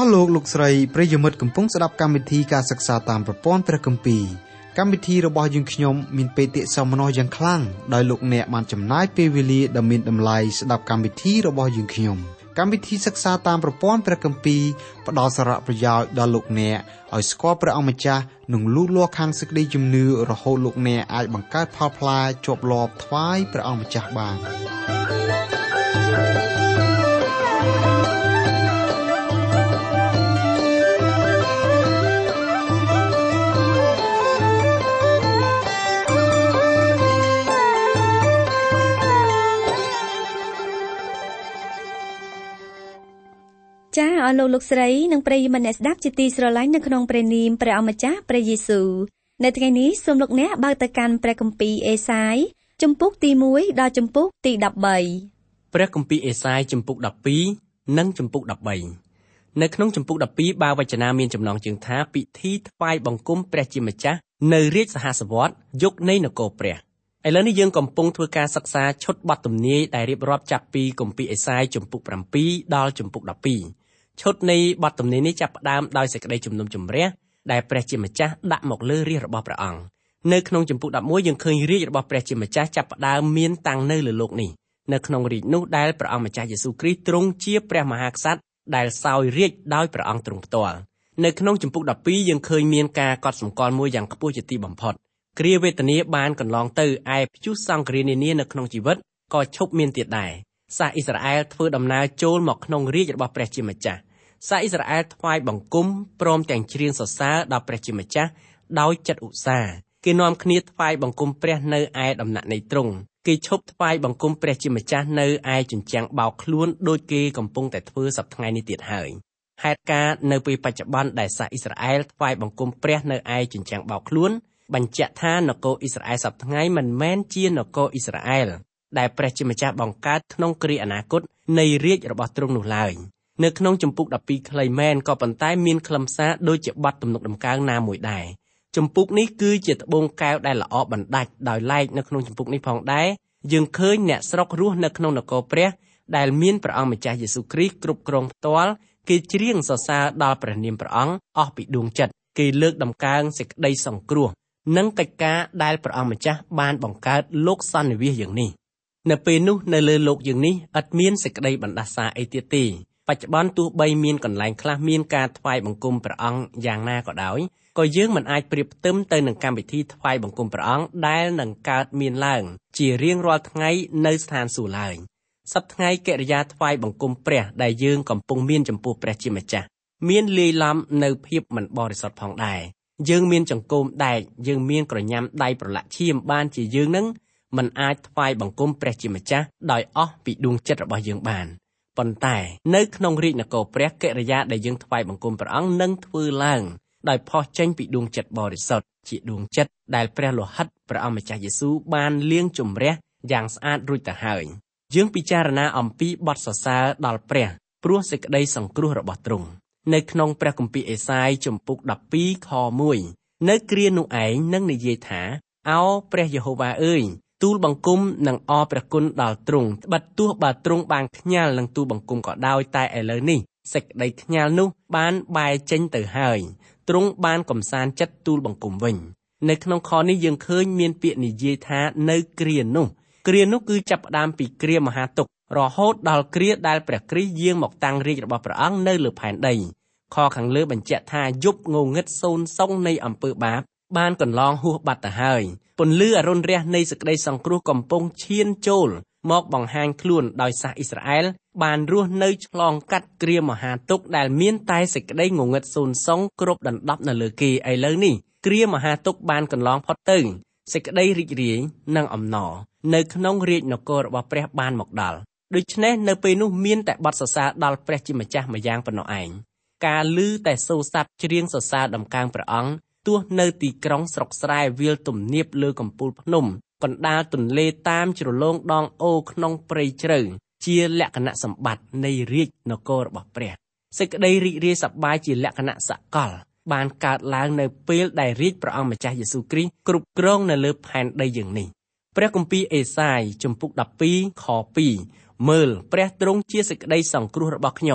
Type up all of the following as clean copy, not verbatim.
លោកស្រីប្រិយមិត្តកំពុងស្ដាប់កម្មវិធីការសិក្សាតាមប្រព័ន្ធព្រះគម្ពីរកម្មវិធីរបស់យើងខ្ញុំមានបេតិសោមនស្សយ៉ាងខ្លាំងដោយលោកអ្នកបានចំណាយពេលវេលាដ៏មានតម្លៃស្ដាប់កម្មវិធីរបស់យើងខ្ញុំកម្មវិធីសិក្សាតាមប្រព័ន្ធព្រះគម្ពីរផ្ដល់សារៈប្រយោជន៍ដល់លោកអ្នកឲ្យស្គាល់ព្រះអង្គម្ចាស់និងលូតលាស់ខាងសេចក្តីជំនឿរហូតលោកអ្នកអាចបង្កើតផលផ្លែជាប់លាប់ថ្វាយព្រះអង្គម្ចាស់បានចាអស់លោកស្រីនិងប្រិយមិត្តអ្នកស្ដាប់ជាទីស្រឡាញ់នៅក្នុងព្រះនាមព្រះអម្ចាស់ព្រះយេស៊ូវនៅថ្ងៃនេះសូមលោកអ្នកបើកទៅកាន់ព្រះគម្ពីរអេសាយជំពូកទី1ដល់ជំពូកទី13 ព្រះគម្ពីរអេសាយជំពូក12និងជំពូក13នៅក្នុងជំពូក12បាវចនាមានចំណងជើងថាពិធីថ្វាយបង្គំព្រះជាម្ចាស់នៅរាជសហសវត្តយុគនៃនគរព្រះឥឡូវនេះយើងកំពុងធ្វើការសិក្សាឈុតបទទំនាយដែលរៀបរាប់ចាប់ពីគម្ពីរអេសាយជំពូក7ដល់ជំពូក12ឈុតនៃបទទំនាយនេះចាប់ផ្ដើមដោយសេចក្តីជំនុំជម្រះដែលព្រះជាម្ចាស់ដាក់មកលើរាជរបស់ព្រះអង្គនៅក្នុងជំពូក11យើងឃើញរាជរបស់ព្រះជាម្ចាស់ចាប់ផ្ដើមមានតាំងនៅលើโลกនេះនៅក្នុងរាជនោះដែលព្រះអង្គម្ចាស់យេស៊ូវគ្រីស្ទទ្រង់ជាព្រះមហាក្សត្រដែលសោយរាជដោយព្រះអង្គទ្រង់ផ្ទាល់នៅក្នុងជំពូក12យើងឃើញមានការកត់សម្គាល់មួយយ៉ាងខ្ពស់ជាទីបំផុតគ្រាវេទនាបានកន្លងទៅឯព្យុះសង្គ្រាមនានានៅក្នុងជីវិតក៏ឈប់មានទៀតដែរសាសអ៊ីស្រាអែលធ្វើដំណើរចូលមកក្នុងរាជរបស់ព្រះជាម្ចាស់សាសអ៊ីស្រាអែលថ្វាយបង្គំព្រមទាំងច្រៀងសរសើរដល់ព្រះជាម្ចាស់ដោយចិត្តឧស្សាហ៍គេនាំគ្នាថ្វាយបង្គំព្រះនៅឯដំណាក់នៃទ្រង់គេឈប់ថ្វាយបង្គំព្រះជាម្ចាស់នៅឯជញ្ជាំងបោកខ្លួនដូចគេកំពុងតែធ្វើសប្តាហ៍នេះទៀតហើយហេតុការណ៍នៅពេលបច្ចុប្បន្នដែលសាសអ៊ីស្រាអែលថ្វាយបង្គំព្រះនៅឯជញ្ជាំងបោកខ្លួនបញ្ជាក់ថានគរអ៊ីស្រាអែលសប្តាហ៍មិនមែនជានគរអ៊ីស្រាអែលដែលព្រះជាម្ចាស់បង្កើតក្នុងគ្រាអនាគតនៃរាជរបស់ទ្រង់នោះឡើយនៅក្នុងជំពូក12ខ្លីមែនក៏ប៉ុន្តែមានខ្លឹមសារដូចជាបទទំនុកដំកើងណាមួយដែរជំពូកនេះគឺជាត្បូងកែវដែលល្អបណ្ដាច់ដោយឡែកនៅក្នុងជំពូកនេះផងដែរយើងឃើញអ្នកស្រុករស់នៅក្នុងនគរព្រះដែលមានព្រះអង្គម្ចាស់យេស៊ូវគ្រីស្ទគ្រប់គ្រងផ្ទាល់គេច្រៀងសរសើរដល់ព្រះនាមព្រះអង្គអស់ពីដួងចិត្តគេលើកដំកើងសេចក្តីសង្គ្រោះនិងកិច្ចការដែលព្រះអង្គម្ចាស់បានបង្កើតលោកសន្និវាសយ៉ាងនេះនៅពេលនោះនៅលើលោកយើងនេះឥតមានសេចក្តីបណ្ដាសាអីទៀតទេបច្ចុប្បន្នទោះបីមានកន្លែងខ្លះមានការថ្វាយបង្គំព្រះអង្គយ៉ាងណាក៏ដោយក៏យើងមិនអាចប្រៀបផ្ទឹមទៅនឹងកម្មវិធីថ្វាយបង្គំព្រះអង្គដែលនឹងកើតមានឡើងជារៀងរាល់ថ្ងៃនៅស្ថានសួគ៌ឡើយសប្តាហ៍កិរិយាថ្វាយបង្គំព្រះដែលយើងកំពុងមានចំពោះព្រះជាម្ចាស់មានលាយឡំនៅភាពមិនបរិសុទ្ធផងដែរយើងមានចង្កូមដែកយើងមានក្រញាំដៃប្រឡាក់ឈាមបានជាយើងនឹងមិនអាចថ្វាយបង្គំព្រះជាម្ចាស់ដោយអស់ពីដួងចិត្តរបស់យើងបានប៉ុន្តែនៅក្នុងរាជនគរព្រះកិរិយាដែលយើងថ្វាយបង្គំព្រះអង្គនឹងធ្វើឡើងដោយផុសចេញពីដួងចិត្តបរិសុទ្ធជាដួងចិត្តដែលព្រះលោហិតព្រះអង្គម្ចាស់យេស៊ូវបានលាងជម្រះយ៉ាងស្អាតរួចទៅហើយយើងពិចារណាអំពីបទសរសើរដល់ព្រះព្រោះសេចក្តីសង្គ្រោះរបស់ទ្រង់នៅក្នុងព្រះគម្ពីរអេសាយជំពូក12ខ1នៅគ្រានោះឯងនឹងនិយាយថាឱព្រះយេហូវ៉ាអើយទូលបង្គំនិងអរព្រះគុណដល់ទ្រង់ត្បិតទោះបើទ្រង់បានខ្ញាល់នឹងទូលបង្គំក៏ដោយតែឥឡូវនេះសេចក្តីខ្ញាល់នោះបានបែរចេញទៅហើយទ្រង់បានកំសាន្តចិត្តទូលបង្គំវិញនៅក្នុងខនេះយើងឃើញមានពាក្យនិយាយថានៅគ្រានោះគឺចាប់ផ្ដើមពីគ្រាមហាទុក្ខរហូតដល់គ្រាដែលព្រះគ្រីស្ទយាងមកតាំងរាជរបស់ព្រះអង្គនៅលើផែនដីខខាងលើបញ្ជាក់ថាយប់ងងឹតសូន្យសុងនៃអំពើបាបបានកន្លងហួសបាត់ទៅហើយពន្លឺអរុណរះនៃសេចក្តីសង្គ្រោះកំពុងឈានចូលមកបង្ហាញខ្លួនដោយសាសអ៊ីស្រាអែលបានរស់នៅឆ្លងកាត់គ្រាមហាទុក្ខដែលមានតែសេចក្តីងងឹតសូន្យសុងគ្រប់ដណ្ដប់នៅលើគេឥឡូវនេះគ្រាមហាទុក្ខបានកន្លងផុតទៅសេចក្តីរីករាយនិងអំណរនៅក្នុងរាជនគររបស់ព្រះបានមកដល់ដូច្នេះនៅពេលនោះមានតែបទសរសើរដល់ព្រះជាម្ចាស់ម្យ៉ាងប៉ុណ្ណោះឯងការឮតែសូរស័ព្ទច្រៀងសរសើរដំកើងព្រះអង្គទោះនៅទីក្រុងស្រុកស្រែវាលទំនាបលើកំពូលភ្នំកណ្ដាលទន្លេតាមជ្រលងដងអូរក្នុងព្រៃជ្រៅជាលក្ខណៈសម្បត្តិនៃរាជនគររបស់ព្រះសេចក្តីរីករាយសប្បាយជាលក្ខណៈសកលបានកើតឡើងនៅពេលដែលរាជព្រះអង្គម្ចាស់យេស៊ូវគ្រីស្ទគ្រប់គ្រងនៅលើផែនដីយើងនេះព្រះគម្ពីរអេសាយជំពូក12ខ2មើលព្រះទ្រង់ជាសេចក្តីសង្គ្រោះរបស់ខ្ញុំ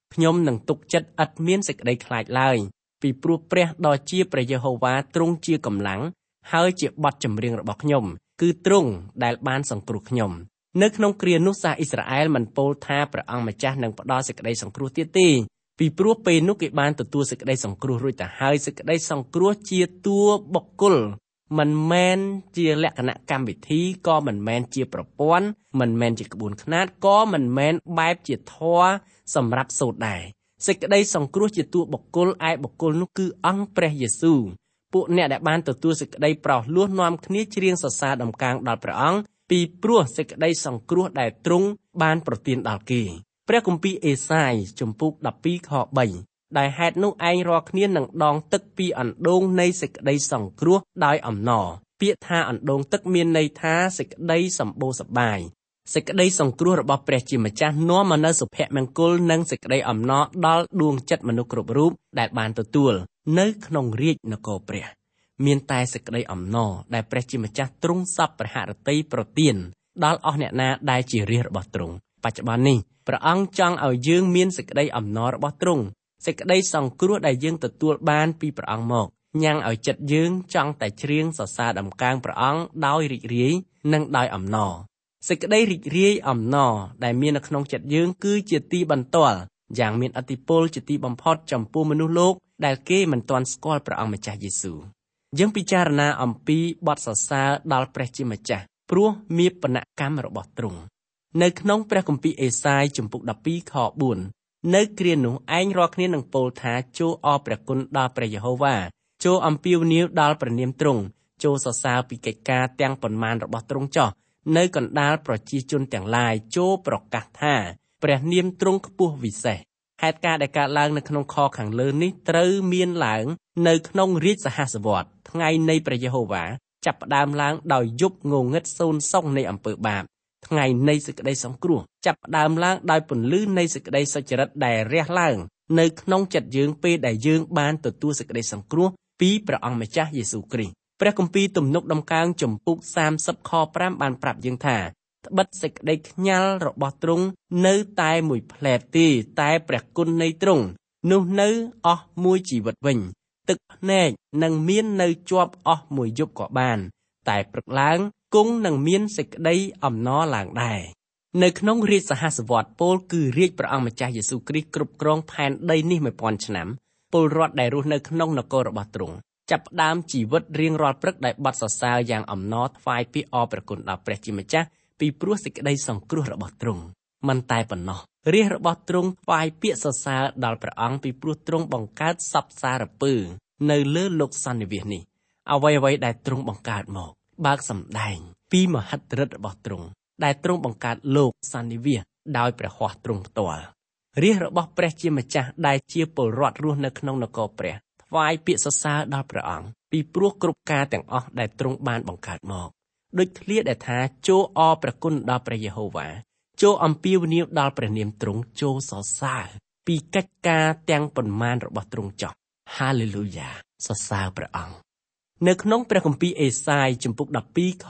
ខ្ញុំនឹងទុកចិត្តឥតមានសេចក្តីខ្លាចឡើយពីព្រោះព្រះដ៏ជាព្រះយេហូវ៉ាទ្រង់ជាកម្លាំងហើយជាបទចម្រៀងរបស់ខ្ញុំគឺទ្រង់ដែលបានសង្គ្រោះខ្ញុំនៅក្នុងគ្រានោះសាសអ៊ីស្រាអែលមិនពោលថាព្រះអង្គម្ចាស់នឹងផ្ដល់សេចក្តីសង្គ្រោះទៀតទេពីព្រោះពេលនោះគេបានទទួលសេចក្តីសង្គ្រោះរួចទៅហើយសេចក្តីសង្គ្រោះជាតួបុគ្គលមិនមែនជាលក្ខណៈកម្មវិធីក៏មិនមែនជាប្រព័ន្ធមិនមែនជាក្បួនខ្នាតក៏មិនមែនបែបជាធម៌សម្រាប់សូត្រដែរសេចក្តីសង្គ្រោះជាតួបុគ្គលឯបុគ្គលនោះគឺអង្គព្រះយេស៊ូវពួកអ្នកដែលបានទទួលសេចក្តីប្រោសលោះនាំគ្នាច្រៀងសរសើរដំកើងដល់ព្រះអង្គពីព្រោះសេចក្តីសង្គ្រោះដែលទ្រង់បានប្រទានដល់គេព្រះគម្ពីរអេសាយជំពូក12ខ3ដែលហេតុនោះឯងរាល់គ្នានឹងដងទឹកពីអណ្ដូងនៃសេចក្តីសង្គ្រោះដោយអំណរពាក្យថាអណ្ដូងទឹកមានន័យថាសេចក្តីសម្បូរសប្បាយសេចក្តីសង្គ្រោះរបស់ព្រះជាម្ចាស់នាំមកនូវសុភមង្គលនិងសេចក្តីអំណរដល់ដួងចិត្តមនុស្សគ្រប់រូបដែលបានទទួលនៅក្នុងរាជនគរព្រះមានតែសេចក្តីអំណរដែលព្រះជាម្ចាស់ទ្រង់សពព្រះហឫទ័យប្រទានដល់អស់អ្នកណាដែលជារាជរបស់ទ្រង់បច្ចុប្បន្ននេះព្រះអង្គចង់ឲ្យយើងមានសេចក្តីអំណររបស់ទ្រង់សេចក្តីសង្គ្រោះដែលយើងទទួលបានពីព្រះអង្គមកញ៉ាំងឲ្យចិត្តយើងចង់តែច្រៀងសរសើរដំកើងព្រះអង្គដោយរីករាយនិងដោយអំណរសេចក្តីរីករាយអំណរដែលមាននៅក្នុងចិត្តយើងគឺជាទីបន្ទាល់យ៉ាងមានឥទ្ធិពលជាទីបំផុតចំពោះមនុស្សលោកដែលគេមិនទាន់ស្គាល់ព្រះអង្គម្ចាស់យេស៊ូវយើងពិចារណាអំពីបទសរសើរដល់ព្រះជាម្ចាស់ព្រោះមានបណកម្មរបស់ទ្រង់នៅក្នុងព្រះគម្ពីរអេសាយជំពូក12ខ4នៅគ្រានោះឯងរាល់គ្នានឹងពោលថាចូលអរព្រះគុណដល់ព្រះយេហូវ៉ាចូលអំពាវនាវដល់ព្រះនាមទ្រង់ចូលសរសើរពីកិច្ចការទាំងប៉ុន្មានរបស់ទ្រង់ចោះនៅកណ្ដាលប្រជាជនទាំងឡាយចូលប្រកាសថាព្រះនាមទ្រង់ខ្ពស់វិសេសហេតុការណ៍ដែលកើតឡើងនៅក្នុងខខាងលើនេះត្រូវមានឡើងនៅក្នុងរាជសហសវត្តថ្ងៃនៃព្រះយេហូវ៉ាចាប់ផ្ដើមឡើងដោយយប់ងងឹតសូន្យសោកនៃអំពើបាបថ្ងៃនៃសេចក្តីសង្គ្រោះចាប់ផ្ដើមឡើងដោយពន្លឺនៃសេចក្តីសុចរិតដែលរះឡើងនៅក្នុងចិត្តយើងពេលដែលយើងបានទទួលសេចក្តីសង្គ្រោះពីព្រះអង្គម្ចាស់យេស៊ូវគ្រីស្ទព្រះគម្ពីរទំនុកដំកើងជំពូក30ខ5បានប្រាប់យើងថាត្បិតសេចក្តីខ្ញាល់របស់ទ្រង់នៅតែមួយផ្លែតទេតែព្រះគុណនៃទ្រង់នោះនៅអស់មួយជីវិតវិញទឹកភ្នែកនឹងមាននៅជាប់អស់មួយយប់ក៏បានតែព្រឹកឡើងគង់នឹងមានសេចក្តីអំណរឡើងដែរនៅក្នុងរាជសហសវត្តពោលគឺរាជព្រះអង្គម្ចាស់យេស៊ូវគ្រីស្ទគ្រប់គ្រងផែនដីនេះ 1000 ឆ្នាំពលរដ្ឋដែលរស់នៅក្នុងនគររបស់ទ្រង់ចាប់ផ្ដើមជីវិតរៀងរាល់ព្រឹកដោយបទសរសើរយ៉ាងអំណរថ្វាយពាក្យអរព្រះគុណដល់ព្រះជាម្ចាស់ពីព្រោះសេចក្តីសង្គ្រោះរបស់ទ្រង់មិនតែប៉ុណ្ណោះរាជរបស់ទ្រង់ថ្វាយពាក្យសរសើរដល់ព្រះអង្គពីព្រោះទ្រង់បង្កើតសព្វសារពើនៅលើលោកសន្និវាសនេះអ្វីៗដែលទ្រង់បង្កើតមកបើកសម្ដែងពីមហិទ្ធិឫទ្ធិរបស់ទ្រង់ដែលទ្រង់បង្កើតលោកសន្និវាសដោយព្រះហស្ថទ្រង់ផ្ទាល់រាជរបស់ព្រះជាម្ចាស់ដែលជាពលរដ្ឋរស់នៅក្នុងនគរព្រះថ្វាយពាក្យសរសើរដល់ព្រះអង្គពីព្រោះគ្រប់ការទាំងអស់ដែលទ្រង់បានបង្កើតមកដូចឃ្លាដែលថាចូលអរព្រះគុណដល់ព្រះយេហូវ៉ាចូលអំពាវនាវដល់ព្រះនាមទ្រង់ចូលសរសើរពីកិច្ចការទាំងប៉ុន្មានរបស់ទ្រង់ចោះហាឡេលូយ៉ាសរសើរព្រះអង្គនៅក្នុងព្រះគម្ពីរអេសាយជំពូក12ខ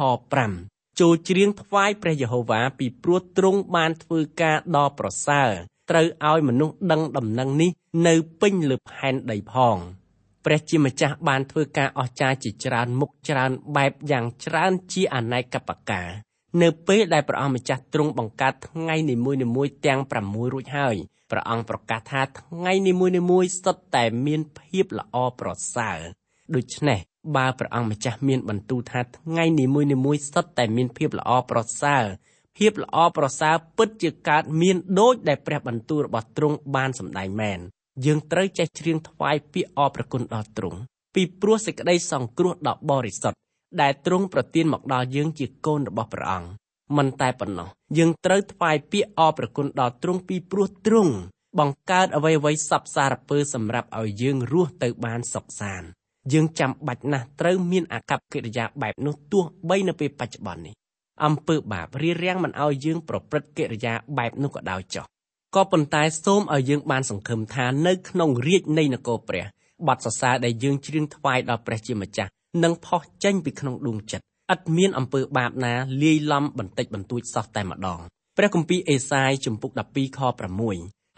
5ចូលច្រៀងថ្វាយព្រះយេហូវ៉ាពីព្រោះទ្រង់បានធ្វើការដ៏ប្រសើរត្រូវឲ្យមនុស្សដឹងដំណឹងនេះនៅពេញលើផែនដីផងព្រះជាម្ចាស់បានធ្វើការអស្ចារ្យជាច្រើនមុខច្រើនបែបយ៉ាងច្រើនជាអនេកបការនៅពេលដែលព្រះអង្គម្ចាស់ទ្រង់បង្កើតថ្ងៃនីមួយៗទាំង6រួចហើយព្រះអង្គប្រកាសថាថ្ងៃនីមួយៗសុទ្ធតែមានភាពល្អប្រសើរដូច្នេះបើព្រះអង្គម្ចាស់មានបន្ទូលថាថ្ងៃនីមួយៗសុទ្ធតែមានភាពល្អប្រសើរភាពល្អប្រសើរពិតជាកើតមានដូចដែលព្រះបន្ទូលរបស់ទ្រង់បានសម្ដែងមែនយើងត្រូវចេះច្រៀងថ្វាយពាក្យអរព្រះគុណដល់ទ្រង់ពីព្រោះសេចក្តីសង្គ្រោះដ៏បរិសុទ្ធដែលទ្រង់ប្រទានមកដល់យើងជាកូនរបស់ព្រះអង្គមិនតែប៉ុណ្ណោះយើងត្រូវថ្វាយពាក្យអរព្រះគុណដល់ទ្រង់ពីព្រោះទ្រង់បង្កើតអ្វីៗសព្វសារពើសម្រាប់ឲ្យយើងរស់ទៅបានសុខសាន្តយើងចាំបាច់ណាស់ត្រូវមានអាកប្បកិរិយាបែបនោះទោះបីនៅពេលបច្ចុប្បន្ននេះអំពើបាបរារាំងមិនឲ្យយើងប្រព្រឹត្តកិរិយាបែបនោះក៏ដោយចុះក៏ប៉ុន្តែសូមឲ្យយើងបានសង្ឃឹមថានៅក្នុងរាជនៃនគរព្រះបទសរសើរដែលយើងច្រៀងថ្វាយដល់ព្រះជាម្ចាស់នឹងផុសចេញពីក្នុងដួងចិត្តឥតមានអំពើបាបណាលាយឡំបន្តិចបន្តួចសោះតែម្ដងព្រះគម្ពីរអេសាយជំពូក12ខ6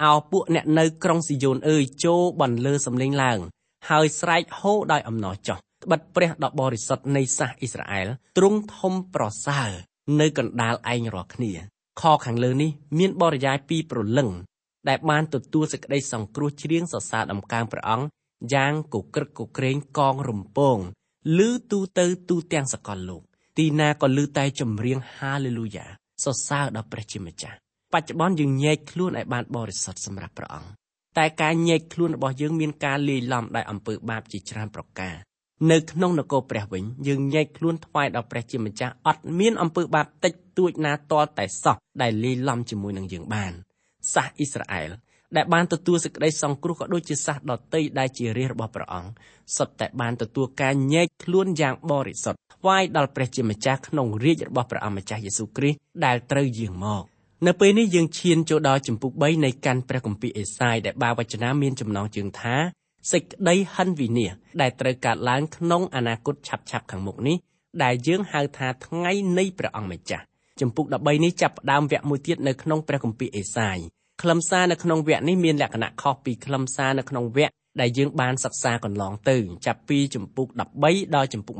អោពួកអ្នកនៅក្រុងស៊ីយ៉ូនអើយចូលបន្លឺសំឡេងឡើងហើយស្រែកហូដោយអំណរចុះត្បិតព្រះដ៏បរិសុទ្ធនៃសាសអ៊ីស្រាអែលទ្រង់ធំប្រសើរនៅកណ្ដាលឯងរាល់គ្នាខខាងលើនេះមានបរិយាយពីរព្រលឹងដែលបានទទួលសេចក្តីសង្គ្រោះច្រៀងសរសើរដំកើងព្រះអង្គយ៉ាងគក្រឹកគក្រែងកងរំពងឮទូទៅទូទាំងសកលលោកទីណាក៏ឮតែចម្រៀងហាឡេលូយ៉ាសរសើរដល់ព្រះជាម្ចាស់បច្ចុប្បន្នយើងញែកខ្លួនឲ្យបានបរិសុទ្ធសម្រាប់ព្រះអង្គតែការញែកខ្លួនរបស់យើងមានការលាយឡំដោយអំពើបាបជាច្រើនប្រការនៅក្នុងនគរព្រះវិញយើងញែកខ្លួនថ្វាយដល់ព្រះជាម្ចាស់អត់មានអំពើបាបតិចតួចណាទាល់តែសោះដែលលាយឡំជាមួយនឹងយើងបានសាសអ៊ីស្រាអែលដែលបានទទួលសេចក្តីសង្គ្រោះក៏ដូចជាសាសដទៃដែលជារាជរបស់ព្រះអង្គសុទ្ធតែបានទទួលការញែកខ្លួនយ៉ាងបរិសុទ្ធថ្វាយដល់ព្រះជាម្ចាស់ក្នុងរាជរបស់ព្រះអង្គម្ចាស់យេស៊ូវគ្រីស្ទដែលត្រូវយាងមកនៅពេលនេះយើងឈានចូលដល់ជំពូក3នៃកាន់ព្រះគម្ពីរអេសាយដែលបាវចនាមានចំណងជើងថាសេចក្តីហិនវិនាសដែលត្រូវកើតឡើងក្នុងអនាគតឆាប់ៗខាងមុខនេះដែលយើងហៅថាថ្ងៃនៃព្រះអង្គម្ចាស់ជំពូក13នេះចាប់ផ្ដើមវគ្គមួយទៀតនៅក្នុងព្រះគម្ពីរអេសាយខ្លឹមសារនៅក្នុងវគ្គនេះមានលក្ខណៈខុសពីខ្លឹមសារនៅក្នុងវគ្គដែលយើងបានសិក្សាកន្លងទៅចាប់ពីជំពូក13ដល់ជំពូក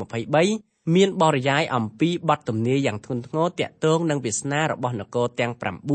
23មានបរិយាយអំពីបទទំនាយយ៉ាងធ្ងន់ធ្ងរទាក់ទងនឹងវាសនារបស់នគរទាំង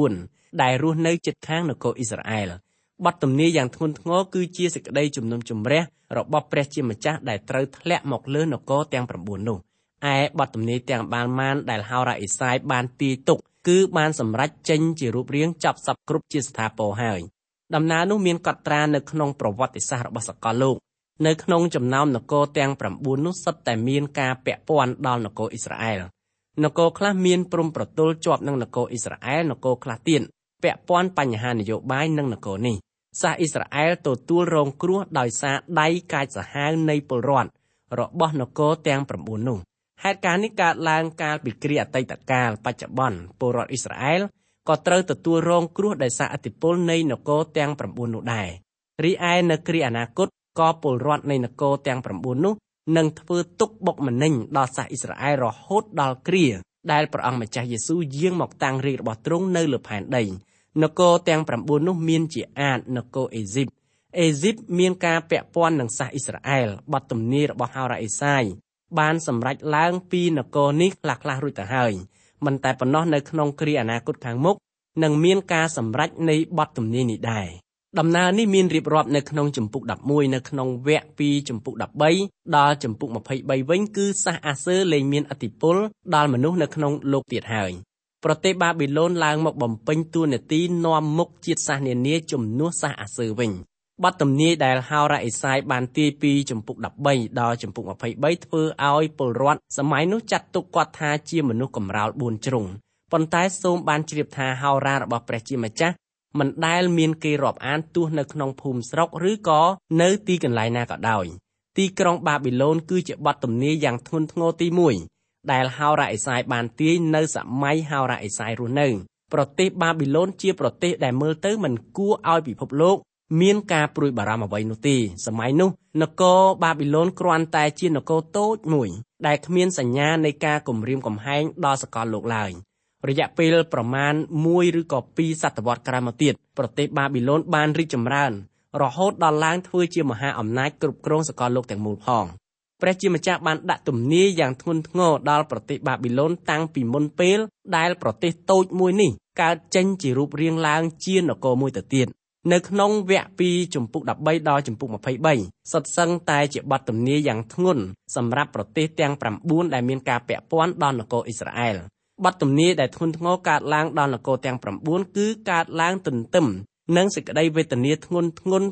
9ដែលរស់នៅជិតខាងនគរអ៊ីស្រាអែលបទទំនាយយ៉ាងធ្ងន់ធ្ងរគឺជាសេចក្តីជំនុំជម្រះរបស់ព្រះជាម្ចាស់ដែលត្រូវធ្លាក់មកលើនគរទាំង9នោះឯបទទំនាយទាំងបានដែលហោរ៉ាអេសាយបានទាយទុកគឺបានសម្រេចចេញជារូបរាងចប់សពគ្រប់ជាស្ថាពរហើយដំណើរនោះមានកត់ត្រានៅក្នុងប្រវត្តិសាស្ត្ររបស់សកលលោកនៅក្នុងចំណោមនគរទាំង9នោះសុទ្ធតែមានការពាក់ព័ន្ធដល់នគរអ៊ីស្រាអែលនគរខ្លះមានព្រំប្រទល់ជាប់នឹងនគរអ៊ីស្រាអែលនគរខ្លះទៀតពាក់ព័ន្ធបញ្ហានយោបាយនឹងនគរនេះសាសអ៊ីស្រាអែលទទួលរងគ្រោះដោយសារដៃកាចសាហាវនៃពលរដ្ឋរបស់នគរទាំង9នោះហេតុការណ៍នេះកើតឡើងកាលពីគ្រាអតីតកាលបច្ចុប្បន្នពលរដ្ឋអ៊ីស្រាអែលក៏ត្រូវទទួលរងគ្រោះដោយសារឥទ្ធិពលនៃនគរទាំង9នោះដែររីឯនៅគ្រាអនាគតក៏ពលរដ្ឋនៃនគរទាំង9នោះនឹងធ្វើទុក្ខបុកម្នេញដល់សាសអ៊ីស្រាអែលរហូតដល់គ្រាដែលព្រះអង្គម្ចាស់យេស៊ូវយាងមកតាំងរាជរបស់ទ្រង់នៅលើផែនដីនគរទាំង9នោះមានជាអាចនគរអេស៊ីបមានការពាក់ព័ន្ធនឹងសាសអ៊ីស្រាអែលបទទំនាយរបស់ហោរ៉ាអេសាយបានសម្រេចឡើងពីនគរនេះខ្លះរួចទៅហើយមិនតែប៉ុណ្ណោះនៅក្នុងគ្រាអនាគតខាងមុខនឹងមានការសម្រេចនៃបទទំនាយនេះដែរដំណើរនេះមានរៀបរាប់នៅក្នុងជំពូក11នៅក្នុងវគ្គពីជំពូក13ដល់ជំពូក23វិញគឺសាសអាសឺលែងមានឥទ្ធិពលដល់មនុស្សនៅក្នុងលោកទៀតហើយប្រទេសបាប៊ីឡូនឡើងមកបំពេញតួនាទីនាំមុខជាតិសាសន៍នានាជំនួសសាសអាសឺវិញបទទំនាយដែលហោរ៉ាអេសាយបានទាយពីជំពូក13ដល់ជំពូក23ធ្វើឲ្យពលរដ្ឋសម័យនោះចាត់ទុកគាត់ថាជាមនុស្សកំរោល4ជ្រុងប៉ុន្តែសូមបានជ្រាបថាហោរ៉ារបស់ព្រះជាម្ចាស់មិនដែលមានគេរាប់អានទោះនៅក្នុងភូមិស្រុកឬក៏នៅទីកន្លែងណាក៏ដោយទីក្រុងបាប៊ីឡូនគឺជាបទទំនាយយ៉ាងធ្ងន់ធ្ងរទី1ដែលហោរ៉ាអេសាយបានទាយនៅសម័យហោរ៉ាអេសាយរស់នៅប្រទេសបាប៊ីឡូនជាប្រទេសដែលមើលទៅមិនគួរឲ្យពិភពលោកមានការព្រួយបារម្ភអ្វីនោះទេសម័យនោះនគរបាប៊ីឡូនគ្រាន់តែជានគរតូចមួយដែលគ្មានសញ្ញានៃការគំរាមកំហែងដល់សកលលោកឡើយរយៈពេលប្រមាណ1ឬក៏2សតវត្សរ៍ក្រោយមកទៀតប្រទេសបាប៊ីឡូនបានរីកចម្រើនរហូតដល់ឡើងធ្វើជាមហាអំណាចគ្រប់គ្រងសកលលោកទាំងមូលផងព្រះជាម្ចាស់បានដាក់ទំនាយយ៉ាងធ្ងន់ធ្ងរដល់ប្រទេសបាប៊ីឡូនតាំងពីមុនពេលដែលប្រទេសតូចមួយនេះកើតចេញជារូបរាងឡើងជានគរមួយទៅទៀតនៅក្នុងវគ្គពីជំពូក13ដល់ជំពូក23សុទ្ធសឹងតែជាបទទំនាយយ៉ាងធ្ងន់សម្រាប់ប្រទេសទាំង9ដែលមានការពាក់ព័ន្ធដល់នគរអ៊ីស្រាអែលបទទំនាយដែលធ្ងន់ធ្ងរកើតឡើងដល់នគរទាំង9គឺកើតឡើងទន្ទឹមនឹងសេចក្តីវេទនាធ្ងន់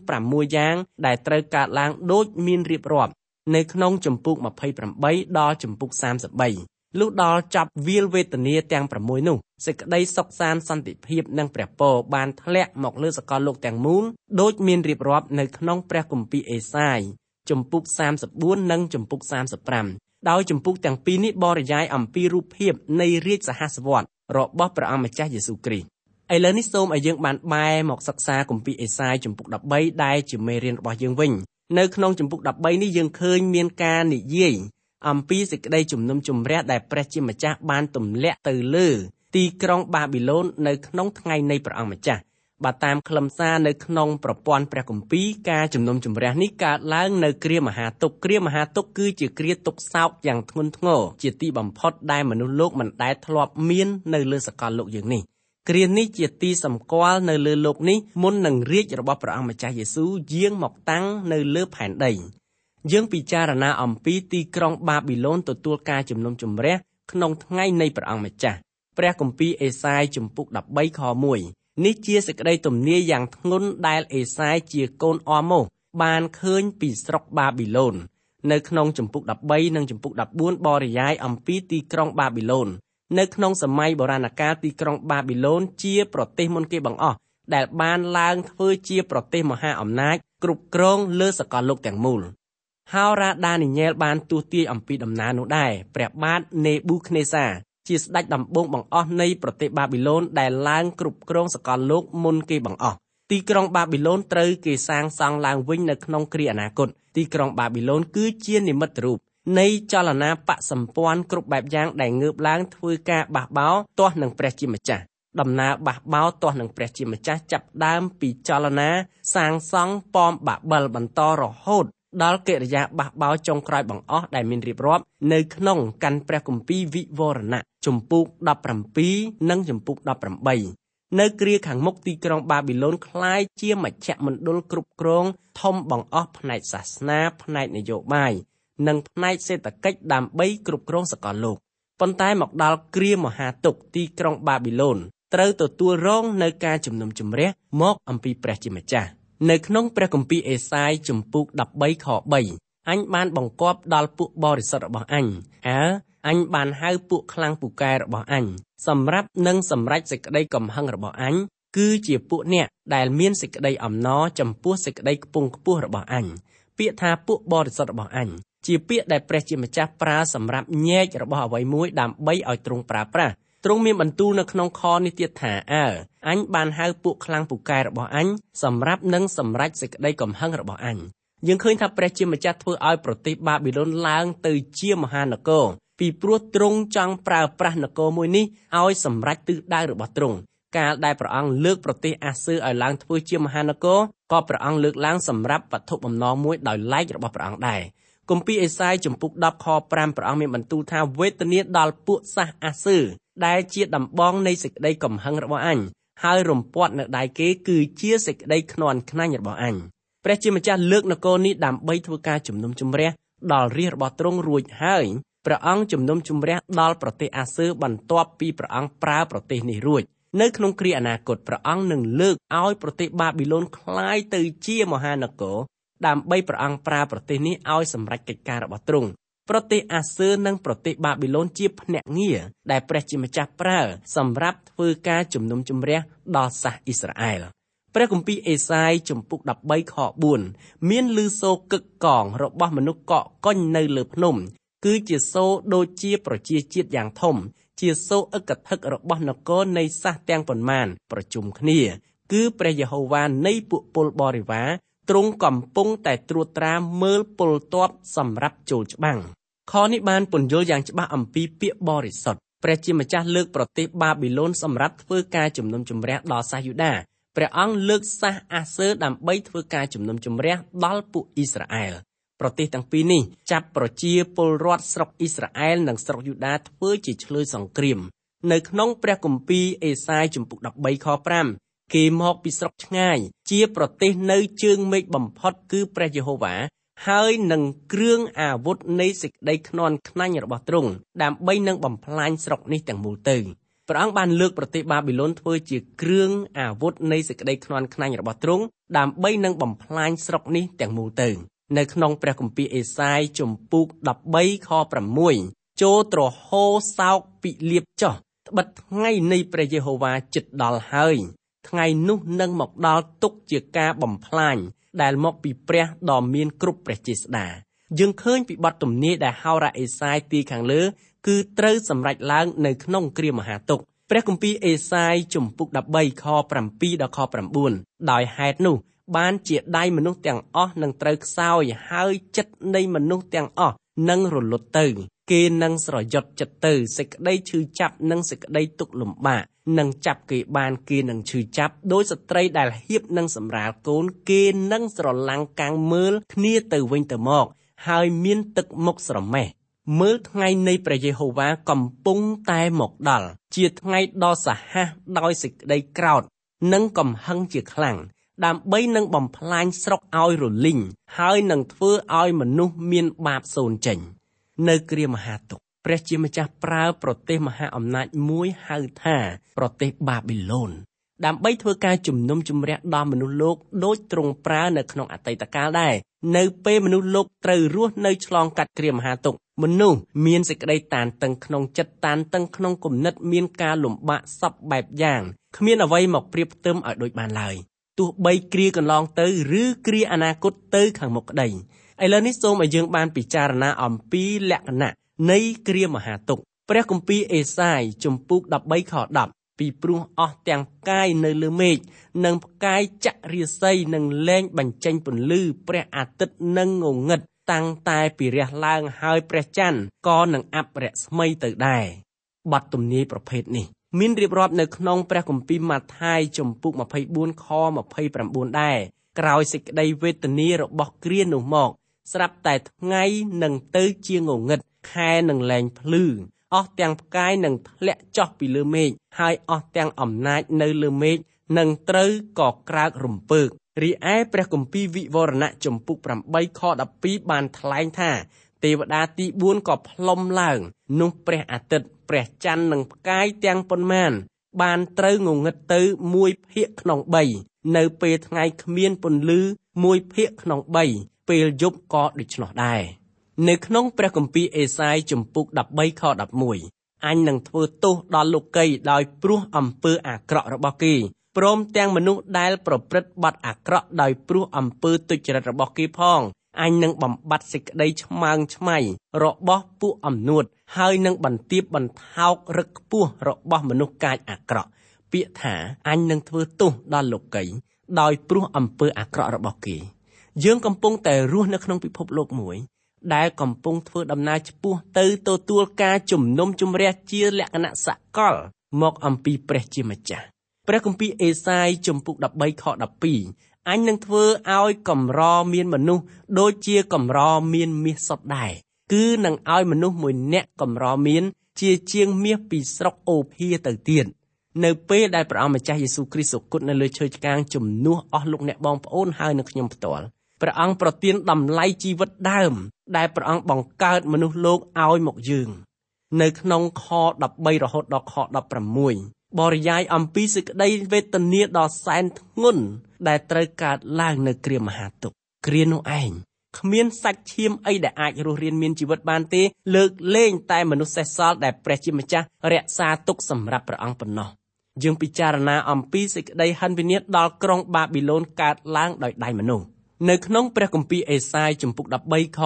6យ៉ាងដែលត្រូវកើតឡើងដូចមានរៀបរាប់នៅក្នុងជំពូក28ដល់ជំពូក33លុះដល់ចប់វាលវេទនាទាំង6នោះសេចក្តីសុខសាន្តសន្តិភាពនិងព្រះពរបានធ្លាក់មកលើសកលលោកទាំងមូលដូចមានរៀបរាប់នៅក្នុងព្រះគម្ពីរអេសាយជំពូក34និងជំពូក35ដោយជំពូកទាំងពីរនេះបរិយាយអំពីរូបភាពនៃរាជសហស្វត្តរបស់ព្រះអង្គម្ចាស់យេស៊ូវគ្រីស្ទឥឡូវនេះសូមឲ្យយើងបានបែរមកសិក្សាគម្ពីរអេសាយជំពូក13ដែលជាមេរៀនរបស់យើងវិញនៅក្នុងជំពូក13នេះយើងឃើញមានការនិយាយអំពីសេចក្តីជំនុំជម្រះដែលព្រះជាម្ចាស់បានទម្លាក់ទៅលើទីក្រុងបាប៊ីឡូននៅក្នុងថ្ងៃនៃព្រះអង្គម្ចាស់បើតាមខ្លឹមសារនៅក្នុងប្រព័ន្ធព្រះគម្ពីរការជំនុំជម្រះនេះកើតឡើងនៅគ្រាមហាទុក្ខគ្រាមហាទុក្ខគឺជាគ្រាទុក្ខសោកយ៉ាងធ្ងន់ធ្ងរជាទីបំផុតដែលមនុស្សលោកមិនដែលធ្លាប់មាននៅលើសកលលោកយើងនេះគ្រានេះជាទីសម្គាល់នៅលើលោកនេះមុននឹងរាជរបស់ព្រះអង្គម្ចាស់យេស៊ូវយាងមកតាំងនៅលើផែនដីយើងពិចារណាអំពីទីក្រុងបាប៊ីឡូនទទួលការជំនុំជម្រះក្នុងថ្ងៃនៃព្រះអង្គម្ចាស់ព្រះគម្ពីរអេសាយជំពូក13ខ1នេះជាសេចក្តីទំនាយយ៉ាងធ្ងន់ដែលអេសាយជាកូនអាម៉ូសបានឃើញពីស្រុកបាប៊ីឡូននៅក្នុងជំពូក13និងជំពូក14បរិយាយអំពីទីក្រុងបាប៊ីឡូននៅក្នុងសម័យបុរាណកាលទីក្រុងបាប៊ីឡូនជាប្រទេសមុនគេបង្អស់ដែលបានឡើងធ្វើជាប្រទេសមហាអំណាចគ្រប់គ្រងលើសកលលោកទាំងមូលហោរ៉ាដានីញ៉ែលបានទស្សន៍ទាយអំពីដំណើរនោះដែរព្រះបាទនេប៊ូខនេសាជាស្ដេចដំបូងបង្អស់នៃប្រទេសបាប៊ីឡូនដែលឡើងគ្រប់គ្រងសកលលោកមុនគេបង្អស់ទីក្រុងបាប៊ីឡូនត្រូវគេសាងសង់ឡើងវិញនៅក្នុងគ្រាអនាគតទីក្រុងបាប៊ីឡូនគឺជានិមិត្តរូបនៃចលនាបកសម្ព័ន្ធគ្រប់បែបយ៉ាងដែលងើបឡើងធ្វើការបះបោរទាស់នឹងព្រះជាម្ចាស់ដំណើរបះបោរទាស់នឹងព្រះជាម្ចាស់ចាប់ដើមពីចលនាសាងសង់ប៉មបាបិលបន្តរហូតដល់កិរិយាបះបោរចុងក្រោយបង្អស់ដែលមានរៀបរាប់នៅក្នុងកាន់ព្រះគម្ពីរវិវរណៈជំពូក17និងជំពូក18នៅគ្រាខាងមុខទីក្រុងបាប៊ីឡូនក្លាយជាមជ្ឈមណ្ឌលគ្រប់គ្រងធំបង្អស់ផ្នែកសាសនាផ្នែកនយោបាយនិងផ្នែកសេដ្ឋកិច្ចដើម្បីគ្រប់គ្រងសកលលោកប៉ុន្តែមកដល់គ្រាមហាទុក្ខទីក្រុងបាប៊ីឡូនត្រូវទទួលរងនៅការជំនុំជម្រះមកអំពីព្រះជាម្ចាស់នៅក្នុងព្រះគម្ពីរអេសាយជំពូក13ខ3អញបានបង្គាប់ដល់ពួកបរិសុទ្ធរបស់អញអញបានហៅពួកខ្លាំងពូកែរបស់អញសម្រាប់នឹងសម្រេចសេចក្តីកំហឹងរបស់អញគឺជាពួកអ្នកដែលមានសេចក្តីអំណរចំពោះសេចក្តីខ្ពង់ខ្ពស់របស់អញពាក្យថាពួកបរិសុទ្ធរបស់អញជាពាក្យដែលព្រះជាម្ចាស់ប្រើសម្រាប់ញែករបស់អ្វីមួយដើម្បីឲ្យទ្រង់ប្រើប្រាស់ទ្រង់មានបន្ទូលនៅក្នុងខនេះទៀតថាអញបានហៅពួកខ្លាំងពូកែរបស់អញសម្រាប់នឹងសម្រេចសេចក្តីកំហឹងរបស់អញយើងឃើញថាព្រះជាម្ចាស់ធ្វើឲ្យប្រទេសបាប៊ីឡូនឡើងទៅជាមហានគរពីព្រោះទ្រង់ចង់ប្រើប្រាស់នគរមួយនេះឲ្យសម្រេចទិសដៅរបស់ទ្រង់កាលដែលព្រះអង្គលើកប្រទេសអាសឺឲ្យឡើងធ្វើជាមហានគរក៏ព្រះអង្គលើកឡើងសម្រាប់វត្ថុបំណងមួយដោយឡែករបស់ព្រះអង្គដែរគម្ពីរអេសាយជំពូក10ខ5ព្រះអង្គមានបន្ទូលថាវេទនាដល់ពួកសាសអាសឺដែលជាដំបងនៃសេចក្តីកំហឹងរបស់អញហើយរំពាត់នៅដៃគេគឺជាសេចក្តីខ្នាន់ខ្នាញ់របស់អញព្រះជាម្ចាស់លើកនគរនេះដើម្បីធ្វើការជំនុំជម្រះដល់រាជរបស់ទ្រង់រួចហើយព្រះអង្គជំនុំជម្រះដល់ប្រទេសអាសឺបន្ទាប់ពីព្រះអង្គប្រើប្រទេសនេះរួចនៅក្នុងគ្រាអនាគតព្រះអង្គនឹងលើកឲ្យប្រទេសបាប៊ីឡូនក្លាយទៅជាមហានគរដើម្បីព្រះអង្គប្រើប្រទេសនេះឲ្យសម្រេចកិច្ចការរបស់ទ្រង់ប្រទេសអាសឺនិងប្រទេសបាប៊ីឡូនជាភ្នាក់ងារដែលព្រះជាម្ចាស់ប្រើសម្រាប់ធ្វើការជំនុំជម្រះដល់សាសអ៊ីស្រាអែលព្រះគម្ពីរអេសាយជំពូក13ខ4មានឮសូរកឹកកងរបស់មនុស្សកកកុញនៅលើភ្នំគឺជាសូរដូចជាប្រជាជាតិយ៉ាងធំជាសូរឥកធឹករបស់នគរនៃសាសទាំងប៉ុន្មានប្រជុំគ្នាគឺព្រះយេហូវ៉ានៃពួកពលបរិវារទ្រង់កំពុងតែត្រួតត្រាមើលពលទ័ពសម្រាប់ចូលច្បាំងខនេះបានពន្យល់យ៉ាងច្បាស់អំពីពាក្យបរិសុទ្ធព្រះជាម្ចាស់លើកប្រទេសបាប៊ីឡូនសម្រាប់ធ្វើការជំនុំជម្រះដល់សាសយូដាព្រះអង្គលើកសាសអាសឺដើម្បីធ្វើការជំនុំជម្រះដល់ពួកអ៊ីស្រាអែលប្រទេសទាំងពីរនេះចាប់ប្រជាពលរដ្ឋស្រុកអ៊ីស្រាអែលនិងស្រុកយូដាធ្វើជាឆ្លើយសង្គ្រាមនៅក្នុងព្រះគម្ពីរអេសាយជំពូក13ខ5គេមកពីស្រុកឆ្ងាយជាប្រទេសនៅជើងមេឃបំផុតគឺព្រះយេហូវ៉ាហើយនឹងគ្រឿងអាវុធនៃសេចក្តីខ្នាន់ខ្នាញ់របស់ទ្រង់ដើម្បីនឹងបំផ្លាញស្រុកនេះទាំងមូលទៅព្រះអង្គបានលើកប្រទេសបាប៊ីឡូនធ្វើជាគ្រឿងអាវុធនៃសេចក្តីខ្នាន់ខ្នាញ់របស់ទ្រង់ដើម្បីនឹងបំផ្លាញស្រុកនេះទាំងមូលទៅនៅក្នុងព្រះគម្ពីរអេសាយជំពូក13ខ6ចូលទ្រហោសោកពិលាបចោះត្បិតថ្ងៃនៃព្រះយេហូវ៉ាជិតដល់ហើយថ្ងៃនោះនឹងមកដល់ទុកជាការបំផ្លាញដែលមកពីព្រះដ៏មានគ្រប់ព្រះចេស្តាយើងឃើញពីបទទំនាយដែលហោរ៉ាអេសាយទីខាងលើគឺត្រូវសម្រេចឡើងនៅក្នុងគ្រាមហាទុក្ខព្រះគម្ពីរអេសាយជំពូក13ខ7ដល់ខ9ដោយហេតុនោះបានជាដៃមនុស្សទាំងអស់នឹងត្រូវខ្សោយហើយចិត្តនៃមនុស្សទាំងអស់នឹងរលត់ទៅគេនឹងស្រយុតចិត្តទៅសេចក្តីឈឺចាប់និងសេចក្តីទុក្ខលំបាកនឹងចាប់គេបានគេនឹងឈឺចាប់ដោយស្ត្រីដែលហៀបនឹងសម្រាលកូនគេនឹងស្រឡាំងកាំងមើលគ្នាទៅវិញទៅមកហើយមានទឹកមុខស្រមេះមើលថ្ងៃនៃព្រះយេហូវ៉ាកំពុងតែមកដល់ជាថ្ងៃដ៏សាហាវដោយសេចក្តីក្រោធនិងកំហឹងជាខ្លាំងដើម្បីនឹងបំផ្លាញស្រុកឲ្យរលីងហើយនឹងធ្វើឲ្យមនុស្សមានបាបសូន្យចេញនៅគ្រាមហាទុក្ខព្រះជាម្ចាស់ប្រើប្រទេសមហាអំណាចមួយហៅថាប្រទេសបាប៊ីឡូនដើម្បីធ្វើការជំនុំជម្រះដល់មនុស្សលោកដូចទ្រង់ប្រើនៅក្នុងអតីតកាលដែរនៅពេលមនុស្សលោកត្រូវរស់នៅឆ្លងកាត់គ្រាមហាទុក្ខមនុស្សមានសេចក្តីតានតឹងក្នុងចិត្តតានតឹងក្នុងគំនិតមានការលំបាកសពបែបយ៉ាងគ្មានអ្វីមកប្រៀបផ្ទឹមឲ្យដូចបានឡើយទោះបីគ្រាកន្លងទៅឬគ្រាអនាគតទៅខាងមុខក្តីឥឡូវនេះសូមឲ្យយើងបានពិចារណាអំពីលក្ខណៈនៃគ្រាមហាទុក្ខព្រះគម្ពីរអេសាយជំពូក13ខ10ពីព្រោះអស់ទាំងផ្កាយនៅលើមេឃនិងផ្កាយចក្រាសីនឹងលែងបញ្ចេញពន្លឺព្រះអាទិត្យនឹងងងឹតតាំងតែពីរះឡើងហើយព្រះច័ន្ទក៏នឹងអាប់រស្មីទៅដែរបទទំនាយប្រភេទនេះមានរៀបរាប់នៅក្នុងព្រះគម្ពីរម៉ាថាយជំពូក24ខ29ដែរក្រោយសេចក្តីវេទនារបស់គ្រានោះមកស្រាប់តែថ្ងៃនឹងទៅជាងងឹតខែនឹងលែងភ្លឺអស់ទាំងផ្កាយនឹងធ្លាក់ចុះពីលើមេឃហើយអស់ទាំងអំណាចនៅលើមេឃនឹងត្រូវក៏ក្រើករំពើករីឯព្រះគម្ពីរវិវរណៈជំពូក8ខ12បានថ្លែងថាទេវតាទី4ក៏ផ្លុំឡើងនោះព្រះអាទិត្យព្រះច័ន្ទនិងផ្កាយទាំងប៉ុន្មានបានត្រូវងងឹតទៅ1/3នៅពេលថ្ងៃគ្មានពន្លឺ1/3ពេលយប់ក៏ដូច្នោះដែរនៅក្នុងព្រះគម្ពីរអេសាយជំពូក13ខ11អញនឹងធ្វើទោសដល់លោកីដោយព្រោះអំពើអាក្រក់របស់គេព្រមទាំងមនុស្សដែលប្រព្រឹត្តបទអាក្រក់ដោយព្រោះអំពើទុច្ចរិតរបស់គេផងអញនឹងបំបត្តិសេចក្តីឆ្មើងឆ្មៃរបស់ពួកអំនួតហើយនឹងបន្ទាបបន្ថោករឹកខ្ពស់របស់មនុស្សកាចអាក្រក់ពាក្យថាអញនឹងធ្វើទោសដល់លោកីដោយព្រោះអំពើអាក្រក់របស់គេយើងកំពុងតែរស់នៅក្នុងពិភពលោកមួយដែលកំពុងធ្វើដំណើរឆ្ពោះទៅទទួលការជំនុំជម្រះជាលក្ខណៈសកលមកអំពីព្រះជាម្ចាស់ព្រះគម្ពីរអេសាយជំពូក13ខ12អញនឹងធ្វើឲ្យកម្រមានមនុស្សដូចជាកម្រមានមាសសុទ្ធដែរគឺនឹងឲ្យមនុស្សមួយនាក់កម្រមានជាជាងមាសពីស្រុកអូភាទៅទៀតនៅពេលដែលព្រះអង្គម្ចាស់យេស៊ូវគ្រីស្ទសុគតនៅលើឈើឆ្កាងជំនួសអស់លោកអ្នកបងប្អូនហើយនឹងខ្ញុំផ្ទាល់ព្រះអង្គប្រទានតម្លៃជីវិតដើមដែលព្រះអង្គបង្កើតមនុស្សលោកឲ្យមកយើងនៅក្នុងខ13រហូតដល់ខ16បរិយាយអំពីសេចក្តីវេទនាដ៏សែនធ្ងន់ដែលត្រូវកើតឡើងនៅគ្រាមហាទុក្ខគ្រានោះឯងគ្មានសាច់ឈាមអីដែលអាចរស់រានមានជីវិតបានទេលើកលែងតែមនុស្សសេសសល់ដែលព្រះជាម្ចាស់រក្សាទុកសម្រាប់ព្រះអង្គប៉ុណ្ណោះយើងពិចារណាអំពីសេចក្តីហិនវិនាសដល់ក្រុងបាប៊ីឡូនកើតឡើងដោយដៃមនុស្សនៅក្នុងព្រះគម្ពីរអេសាយជំពូក13ខ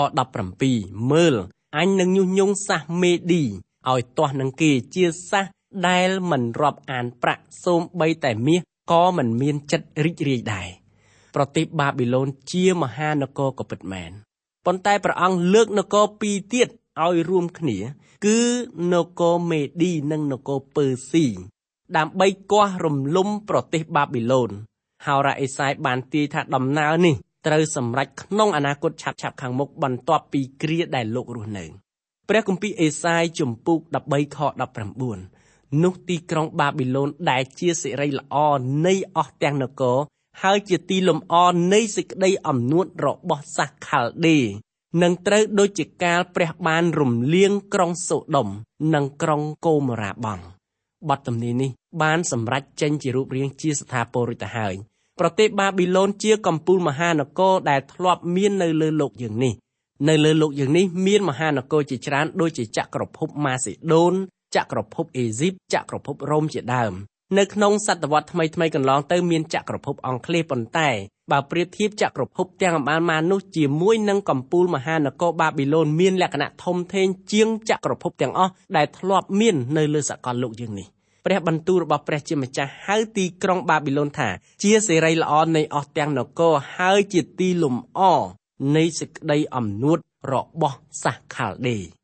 17មើលអញនឹងញុះញង់សាសមេឌីឲ្យទាស់នឹងគេជាសាសដែលមិនរាប់អានប្រាក់សូម្បីតែមាសក៏មិនមានចិត្តរីករាយដែរប្រទេសបាប៊ីឡូនជាមហានគរក៏ពិតមែនប៉ុន្តែព្រះអង្គលើកនគរពីរទៀតឲ្យរួមគ្នាគឺនគរមេឌីនិងនគរពឺស៊ីដើម្បីគាស់រំលំប្រទេសបាប៊ីឡូនហោរ៉ាអេសាយបានទាយថាដំណើរនេះត្រូវសម្រេចក្នុងអនាគតឆាប់ៗខាងមុខបន្ទាប់ពីគ្រាដែលលោករស់នៅព្រះគម្ពីរអេសាយជំពូក13ខ19នោះទីក្រុងបាប៊ីឡូនដែលជាសិរីល្អនៃអស់ទាំងនគរហើយជាទីលំអនៃសេចក្តីអំនួតរបស់សាសខាល់ដេនឹងត្រូវដូចជាកាលព្រះបានរំលាងក្រុងសូដុំនិងក្រុងកូម៉ូរ៉ាបង់បទទំនាយនេះបានសម្រេចចេញជារូបរាងជាស្ថាពររួចទៅហើយប្រទេសបាប៊ីឡូនជាកំពូលមហានគរដែលធ្លាប់មាននៅលើโลกយើងនេះនៅលើโลกយើងនេះមានមហានគរជាច្រើនដូចជាចក្រភពម៉ាសេដូនចក្រភពអេស៊ីបចក្រភពរ៉ូមជាដើមនៅក្នុងសតវត្សថ្មីៗកន្លងទៅមានចក្រភពអង់គ្លេសប៉ុន្តែបើប្រៀបធៀបចក្រភពទាំងអំបានមកនោះជាមួយនឹងកំពូលមហានគរបាប៊ីឡូនមានលក្ខណៈធំធេងជាងចក្រភពទាំងអស់ដែលធ្លាប់មាននៅលើសកលលោកយើងនេះព្រះបន្ទូលរបស់ព្រះជាម្ចាស់ហៅទីក្រុងបាប៊ីឡូនថាជាសេរីល្អនៃអស់ទាំងនគរហើយជាទីលំអនៃសេចក្តីអំនួតរបស់សាសខាល់ដេ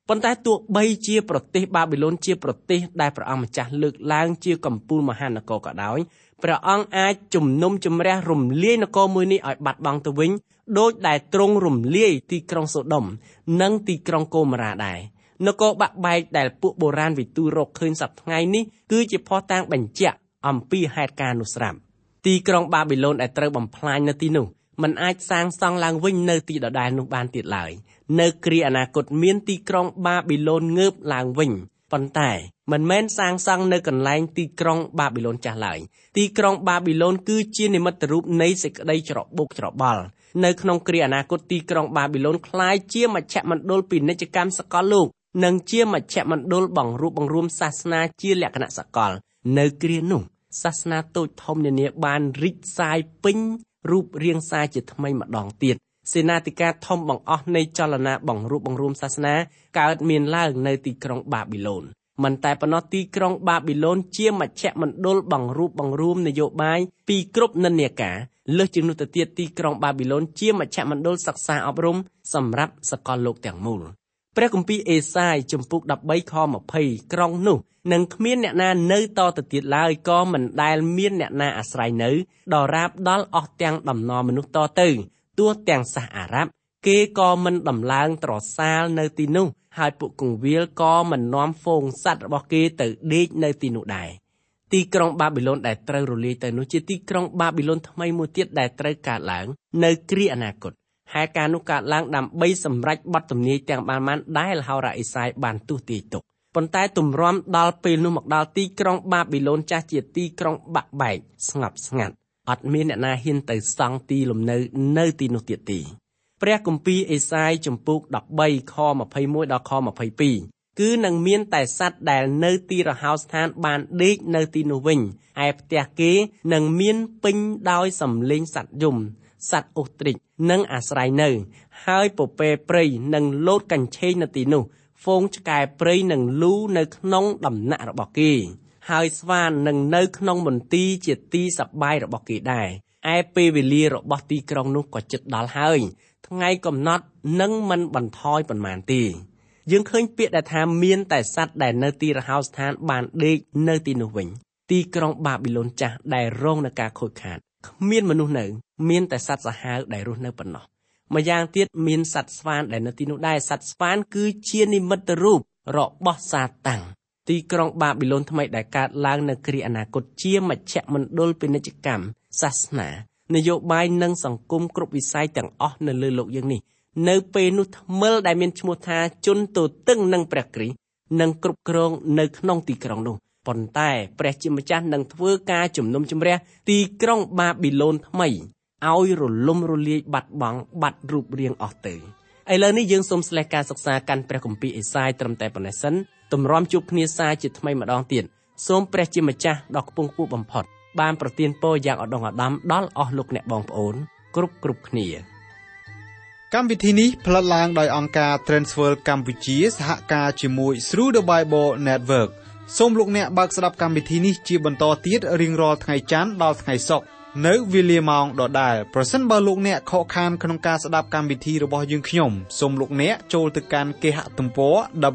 ប៉ុន្តែទោះបីជាប្រទេសបាប៊ីឡូនជាប្រទេសដែលព្រះអង្គម្ចាស់លើកឡើងជាកំពូលមហានគរក៏ដោយព្រះអង្គអាចជំនុំជម្រះរំលាយនគរមួយនេះឲ្យបាត់បង់ទៅវិញដោយដែលទ្រង់រំលាយទីក្រុងសូដុំនិងទីក្រុងកូម៉ារ៉ាដែរនគរបាក់បែកដែលពួកបុរាណវិទូរកឃើញសប្តាហ៍ថ្ងៃនេះគឺជាភស្តុតាងបញ្ជាក់អំពីហេតុការណ៍នោះស្រាប់ទីក្រុងបាប៊ីឡូនដែលត្រូវបំផ្លាញនៅទីនោះมันអាចសាងសង់ឡើងវិញនៅទីដដែលនោះបានទៀតឡើយនៅគ្រាអនាគតមានទីក្រុងបាប៊ីឡូនងើបឡើងវិញប៉ុន្តែមិនមែនសាងសង់នៅកន្លែងទីក្រុងបាប៊ីឡូនចាស់ឡើយទីក្រុងបាប៊ីឡូនគឺជានិមិត្តរូបនៃសេចក្តីច្របូកច្របល់នៅក្នុងគ្រាអនាគតទីក្រុងបាប៊ីឡូនក្លាយជាមជ្ឈមណ្ឌលពាណិជ្ជកម្មសកលលោកនិងជាមជ្ឈមណ្ឌលបង្រួបបង្រួមសាសនាជាលក្ខណៈសកលនៅគ្រានោះសាសនាតូចធំនានាបានរីកសាយពេញរូបរាងសាយជាថ្មីម្ដងទៀតសេនាធិការធំបង្អស់នៃចលនាបង្រួបបង្រួមសាសនាកើតមានឡើងនៅទីក្រុងបាប៊ីឡូនមិនតែប៉ុណ្ណោះទីក្រុងបាប៊ីឡូនជាមជ្ឈមណ្ឌលបង្រួបបង្រួមនយោបាយពីគ្រប់និន្នាការលើសជាងនោះទៅទៀតទីក្រុងបាប៊ីឡូនជាមជ្ឈមណ្ឌលសិក្សាអប់រំសម្រាប់សកលលោកទាំងមូលព្រះគម្ពីរអេសាយជំពូក13ខ20ក្រុងនោះនឹងគ្មានអ្នកណានៅតទៅទៀតឡើយក៏មិនដែលមានអ្នកណាអាស្រ័យនៅដរាបដល់អស់ទាំងដំណរមនុស្សតទៅទោះទាំងសាសអារ៉ាប់គេក៏មិនដំឡើងត្រសាលនៅទីនោះហើយពួកគង្វាលក៏មិននាំហ្វូងសត្វរបស់គេទៅដេកនៅទីនោះដែរទីក្រុងបាប៊ីឡូនដែលត្រូវរលាយទៅនោះជាទីក្រុងបាប៊ីឡូនថ្មីមួយទៀតដែលត្រូវកើតឡើងនៅគ្រាអនាគតហើយការនោះកើតឡើងដើម្បីសម្រេចបទទំនាយទាំងបានដែលហោរាអេសាយបានទស្សទាយទុកប៉ុន្តែទម្រាំដល់ពេលនោះមកដល់ទីក្រុងបាប៊ីឡូនចាស់ជាទីក្រុងបាក់បែកស្ងប់ស្ងាត់អត់មានអ្នកណាហ៊ានទៅសង់ទីលំនៅទីនោះទៀតទេព្រះគម្ពីរអេសាយជំពូក13ខ21ដល់ខ22គឺនឹងមានតែសត្វដែលនៅទីរហោស្ថានបានដេកនៅទីនោះវិញឯផ្ទះគេនឹងមានពេញដោយសំឡេងសត្វយំសត្វអូស្ទ្រិចនឹងអាស្រ័យនៅហើយពពែព្រៃនឹងលោតកញ្ឆេងនៅទីនោះហ្វូងឆ្កែព្រៃនឹងលូនៅក្នុងដំណាក់របស់គេហើយស្វានឹងនៅក្នុងមន្ទីរជាទីសប្បាយរបស់គេដែរឯពេលវេលារបស់ទីក្រុងនោះក៏ជិតដល់ហើយថ្ងៃកំណត់នឹងមិនបន្ថយប៉ុន្មានទេយើងឃើញពាក្យដែលថាមានតែសត្វដែលនៅទីរហោស្ថានបានដេកនៅទីនោះវិញទីក្រុងបាប៊ីឡូនចាស់ដែលរងនឹងការខូចខាតគ្មានមនុស្សនៅមានតែសត្វសាហាវដែលរស់នៅប៉ុណ្ណោះម្យ៉ាងទៀតមានសត្វស្វានដែលនៅទីនោះដែរសត្វស្វានគឺជានិមិត្តរូបរបស់សាតាំងទីក្រុងបាប៊ីឡូនថ្មីដែលកើតឡើងនៅគ្រាអនាគតជាមជ្ឈមណ្ឌលពាណិជ្ជកម្មសាសនានយោបាយនិងសង្គមគ្រប់វិស័យទាំងអស់នៅលើโลกយើងនេះនៅពេលនោះថ្មិលដែលមានឈ្មោះថាជនទទឹងនឹងព្រះគ្រីស្ទនឹងគ្រប់គ្រងនៅក្នុងទីក្រុងនោះប៉ុន្តែព្រះជាម្ចាស់នឹងធ្វើការជំនុំជម្រះទីក្រុងបាប៊ីឡូនថ្មីឲ្យរលំរលាយបាត់បង់បាត់រូបរាងអស់ទៅឥឡូវនេះយើងសូមស្លេះការសិក្សាកាន់ព្រះគម្ពីរអេសាយត្រឹមតែប៉ុណ្ណេះសិនទម្រាំជួបគ្នាសាជាថ្មីម្ដងទៀតសូមព្រះជាម្ចាស់ដ៏ខ្ពង់ខ្ពស់បំផុតបានប្រទានពរយ៉ាងឧត្តមឧត្តមដល់អស់លោកអ្នកបងប្អូនគ្រប់គ្នាកម្មវិធីនេះផ្លាត់ឡើងដោយអង្គការ Transworld កម្ពុជាសហការជាមួយ Through the Bible Network សូមលោកអ្នកបើកស្ដាប់កម្មវិធីនេះជាបន្តទៀតរៀងរាល់ថ្ងៃច័ន្ទដល់ថ្ងៃសុក្រនៅវេលាម៉ោងដដែលប្រសិនបើលោកអ្នកខកខានក្នុងការស្ដាប់កម្មវិធីរបស់យើងខ្ញុំសូមលោកអ្នកចូលទៅកាន់គេហទំព័រ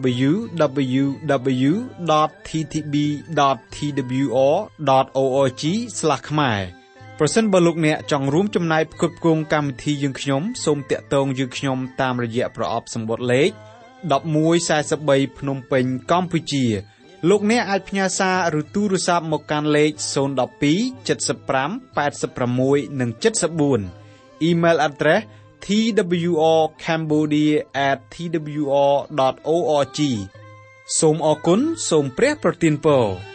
www.ttb.twr.org/ ខ្មែរប្រសិនបើលោកអ្នកចង់រួមចំណែកផ្គត់ផ្គង់កម្មវិធីយើងខ្ញុំសូមតាក់ទងយើងខ្ញុំតាមរយៈប្រអប់សម្បត្តិលេខ1143ភ្នំពេញកម្ពុជាលោកអ្នកអាចផ្ញើសារឬទូរស័ព្ទមកកាន់លេខ012 75 86 និង 74 Email address twrcambodia@twr.org សូមអរគុណសូមព្រះប្រទានពរ